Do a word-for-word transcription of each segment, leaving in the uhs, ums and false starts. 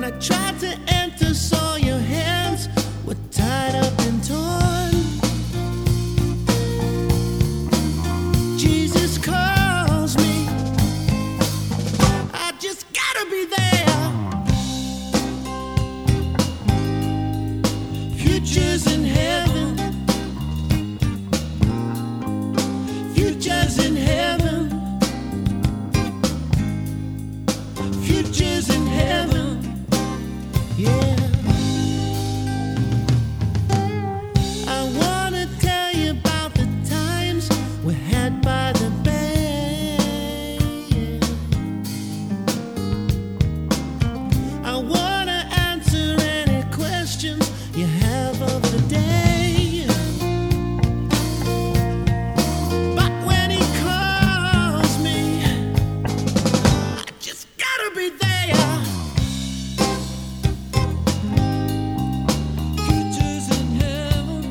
When I tried to enter, saw your hands were tied up and torn. Jesus calls me, I just gotta be there. Futures in heaven, futures in heaven, futures in heaven, yeah. I wanna tell you about the times we had by the bay, yeah. I wanna answer any questions you have of the day. But when he calls me, I just gotta be there. Futures in heaven,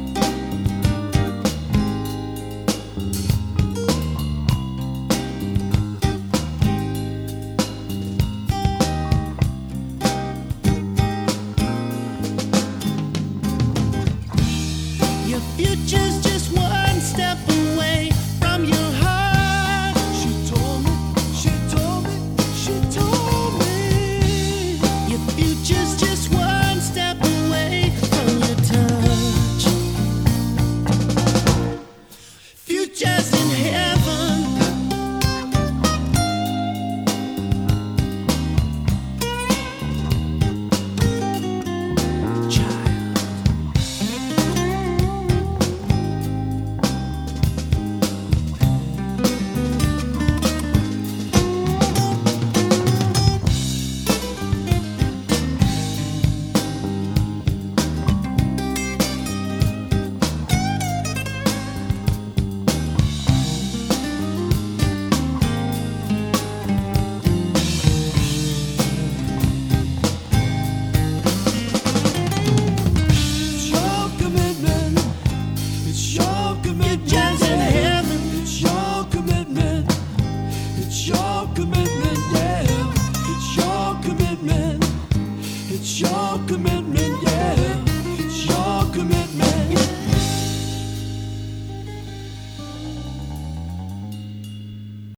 your future's just one step away from your heart. She told me, she told me, she told me. Your future's just one step away from your touch. Futures in heaven, child. It's your commitment, it's your commitment, futures in heaven, it's your commitment, it's your commitment, yeah. It's your commitment, it's your commitment.